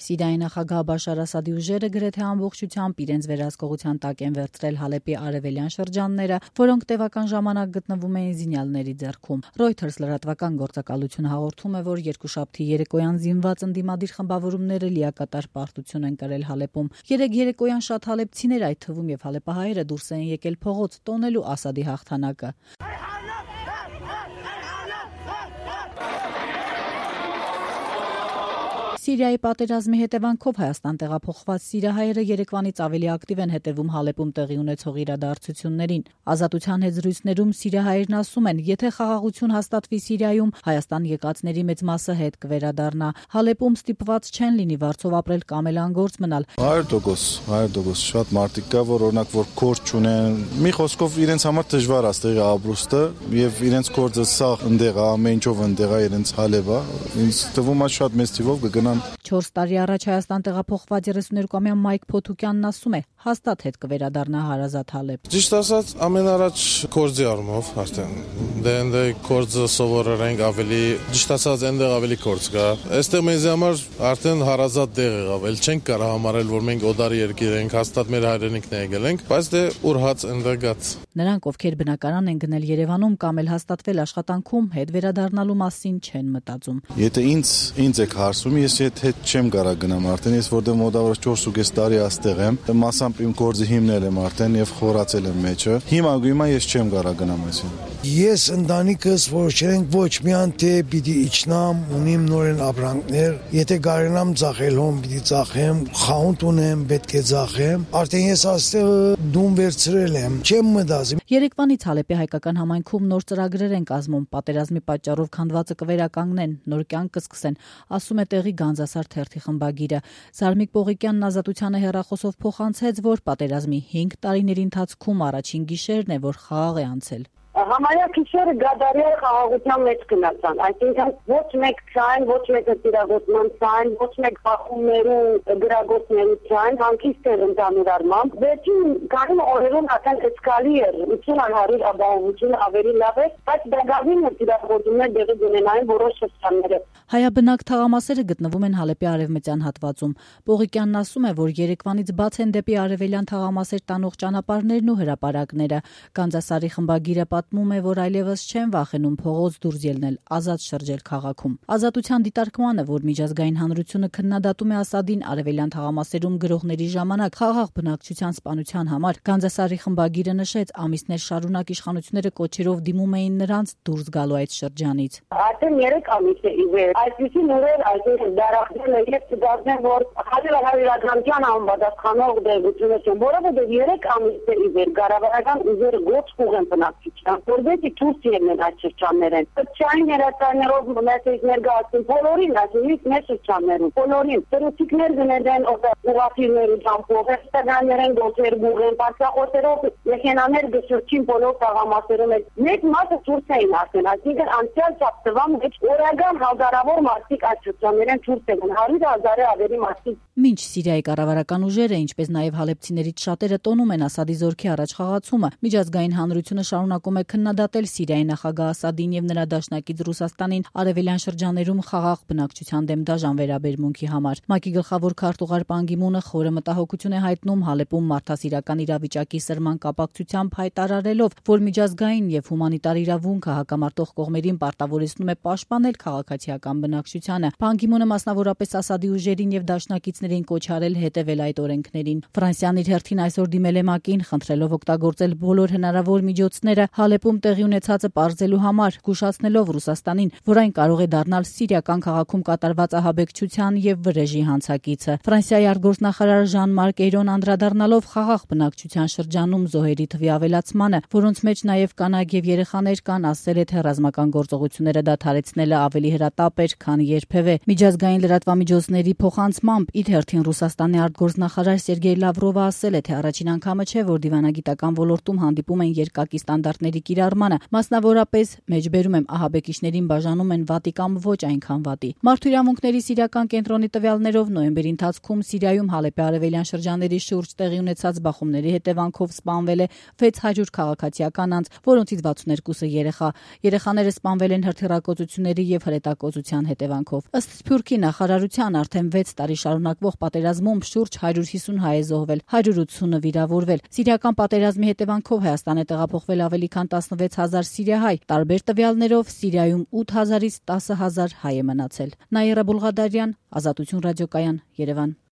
Սիրիայի նախագահ Բաշար Ասադի ուժերը գրեթե ամբողջությամբ իրենց վերահսկողության տակ են վերցրել Հալեպի արևելյան շրջանները, որոնք տևական ժամանակ գտնվում էին զինյալների ձեռքում։ Reuters լրատվական գործակալությունը հաղորդում է, որ երկուշաբթի երեկոյան զինված ընդդիմադիր խմբավորումները լիակատար պարտություն են կրել Հալեպում։ Երեկ երեկոյան շատ հալեպցիներ, այդ թվում եւ հալեպահայերը, դուրս էին եկել փողոց տոնելու Ասադի հաղթանակը։ Սիրիայի պատերազմի հետևանքով Հայաստան տեղափոխված սիրիահայերը երեկվանից ավելի ակտիվ են հետևում Հալեպում տեղի ունեցող իրադարձություններին։ Ազատության հետ զրույցներում սիրիահայերն ասում են, եթե խաղաղություն հաստատվի Սիրիայում, Հայաստան եկածների մեծ մասը հետ կվերադառնա։ Հալեպում ստիպված չեն լինի վարձով ապրել կամ էլ անգործ մնալ։ 100% շատ մարդիկ կա, որ օրինակ որ կորձ չունեն, մի խոսքով իրենց համար դժվար է ստեղի ապրուստը եւ իրենց կորձը սաղ ընդեղ է, ամեն ինչով ընդեղ է իրենց Հալեպը։ Ինձ թվում է շատ մեծ թիվով կգնան 4 տարի առաջ Հայաստան տեղափոխված 32-ամյա Մայք Փոթուկյանն ասում է, հաստատ հետ կվերադառնա հարազատ Հալեպ։ Ճիշտ ասած, ամենառաջ կորձի առումով արդեն դե կորձը սովորել ենք ավելի, ճիշտ ասած, այնտեղ ավելի կորձ կա։ Այստեղ մեզ համար արդեն հարազատ տեղ եղավ, էլ չենք կարող համարել, որ մենք օդար երկիր ենք, հաստատ մեր հայրենիքն է եկել ենք, բայց դե ուրհաց այնտեղ գած։ Նրանք, ովքեր բնակարան են գնել Երևանում կամ էլ հաստատվել աշխատանքում, հետ վերադառնալու մասին չեն մտածում։ Եթե ինձ եք հարցում, ես հետ չեմ կարող գնամ արդեն, ես որտեղ մոտավորապես 4.5 տարի աստեղ եմ, մասամբ իմ գործը հիմնել եմ արդեն եւ խորացել եմ մեջը։ Հիմա ես չեմ կարող գնամ այսին։ Ես ընտանիքս որոշել ենք ոչ միայն թե պիտի իջնամ, ունիմ նորեն ապրանքներ, եթե կարենամ ծախել հոմ պիտի ծախեմ, խանութ ունեմ, պետք է ծախեմ, արդեն ես աստեղ դում վերցրել եմ, չեմ մտածում։ Երեկվանից Հալեպի հայկական համայնքում նոր ծրագրեր են կազմում, պատերազմի պատճառով քանդվածը կվերականգնեն, նոր կյանք կսկսեն, ասում է տեղի Գանձասար թերթի խմբագիրը։ Սարմիկ Պողիկյանն Ազատությանը հեռախոսով փոխանցեց, որ պատերազմի 5 տարիների ընթացքում առաջին գիշերն է, որ խաղաղ է անցել։ Համարյա քիշերը գադարյալ խաղաղության մեջ գնացան, այսինքն ոչ մեկ ցայն, ոչ մեկը տիրագործման ցայն, ոչ մեկ բախումներու գրագործների ցայն, հանգիստ էր ընդհանուր առմամբ։ Վերջին քանի օրերում արդեն էսկալի էր, 80-100 ապահովությունը ավելի լավ էր, բայց դեղին տիրագործումներ դեղի ունենային որոշ շրջանները։ Հայաբնակ թաղամասերը գտնվում են Հալեպի արևմտյան հատվածում։ Պողիկյանն ասում է, որ Երևանից բաց են դեպի արևելյան թաղամասեր տանող ճանապարհներն ու հրապարակները։ Գանձասարի խմբագիրը պատմում է, որ այլևս չեն վախենում փողոց դուրս ելնել, ազատ շրջել քաղաքում։ Ազատության դիտարկմանը, որ միջազգային հանրությունը քննադատում է Ասադին արևելյան թաղամասերում գրողների ժամանակ խաղաղ բնակչության սպանության համար, Գանձասարի խմբագիրը նշեց, ամիսներ շարունակ իշխանությունները կոչերով դիմում էին նրանց դուրս գալու այդ շրջանից։ Արդեն 3 ամիս է իվեր, այսպիսի նորեր այսինքն դարախտել են եւ դարձնել, որ հարյուրական անպատասխանող դեպքեր չեն, որովհետեւ 3 ամիս է իվեր կառավարական ուժերը գոչ կուղեն բնակչության, որովհետեւ դուրս ելնեն այդ շրջաններեն։ Սոցիալային երաշխներով մենակ ներկայացին բոլորին, այսինքն մեր շրջաններում, բոլորին ծրուցիկներ գնեն ուղղաթիռների ճամփով, ռեստորաններեն գոչեր գուղեն, բարձրախոսերով մեքենաներ գշրջին բոլոր թաղամասերում են։ Մեծ մասը դուրս էին ասեն, այսինքն անցյալ շաբաթվան մեջ օրական հազարավոր մարդիկ այդ շրջաններեն դուրս են, 100,000-ը ավելի մարդիկ։ Մինչ Սիրիայի կառավարական ուժերը, ինչպես նաև հալեպցիներից շատերը տոնում են Ասադի զորքի առաջխաղացումը, միջազգային հանրությունը շարունակում է քննադատել Սիրիայի նախագահ Ասադին եւ նրա դաշնակից Ռուսաստանին արևելյան շրջաներում խաղաղ բնակչության դեմ դաժան վերաբերմունքի համար։ ՄԱԿ-ի գլխավոր քարտուղար Պան Գի Մունը խորը մտահոգություն է հայտնում Հալեպում մարդասիրական իրավիճակի սրման կապակցությամբ, հայտարարելով, որ միջազգային եւ հումանիտար իրավունքը հակամարտող կողմերին պարտավորեցնում է պաշտպանել քաղաքացիական բնակչությանը։ Պան Գի Մունը մասնավորապես Ասադի ուժերին եւ դաշնակիցներին կոչ արել հետեւել այդ օրենքներին։ Ֆրանսիան իր հերթին այսօր դիմել է ՄԱԿ-ին, խնդրելով օգտագործել բոլոր հնարավոր միջոցները Հալեպում տեղի ունեցածը պարզելու համար, զգուշացնելով Ռուսաստանին, որ այն կարող է դառնալ սիրիական քաղաքում կատարված ահաբեկչության եւ վրեժի հանցակիցը։ Ֆրանսիայի արտգործնախարար Ժան-Մարկ Էյրոն անդրադառնալով խաղաղ բնակչության շրջանում զոհերի թվի ավելացմանը, որոնց մեջ նաեւ կանայք եւ երեխաներ կան, ասել է, թե ռազմական գործողությունները դադարեցնելը ավելի հրատապ էր, քան երբևէ։ Միջազգային լրատվամիջոցների փոխանցմամբ իր հերթին Ռուսաստանի արտգործնախարար Սերգեյ Լավրովը ասել է, թե առաջին անգամը չէ, որ դիվանագիտական ոլորտում հանդիպում են երկակի ստանդարտների կիրառմանը, մասնավորապես մեջբերում եմ ահաբեկիչներին բաժանում են վատի կամ ոչ այնքան վատի։ Մարդու իրավունքների սիրիական կենտրոնի տվյալներով նոյեմբերի ընթացքում Սիրիայում Հալեպի արևելյան շրջանների շուրջ տեղի ունեցած բախումների հետևանքով սպանվել է 600 քաղաքացիական անձ, որոնցից 62-ը երեխա։ Երեխաները սպանվել են հրթիռակոծությունների եւ հրետակոծության հետևանքով։ Ըստ Սփյուռքի նախարարության արդեն 6 տարի շարունակվող պատերազմում շուրջ 150 հայ է զոհվել, 180-ը վիրավորվել։ Սիրիական պատերազմի հետևանքով Հայաստան է տեղափոխվել ավելի քան 16000 սիրիահայ։ Տարբեր տվյալներով Սիրիայում 8000-ից 10000 հայ է մնացել։ Նաիրա Բուլղադարյան, Ազատություն ռադիոկայան, Երևան։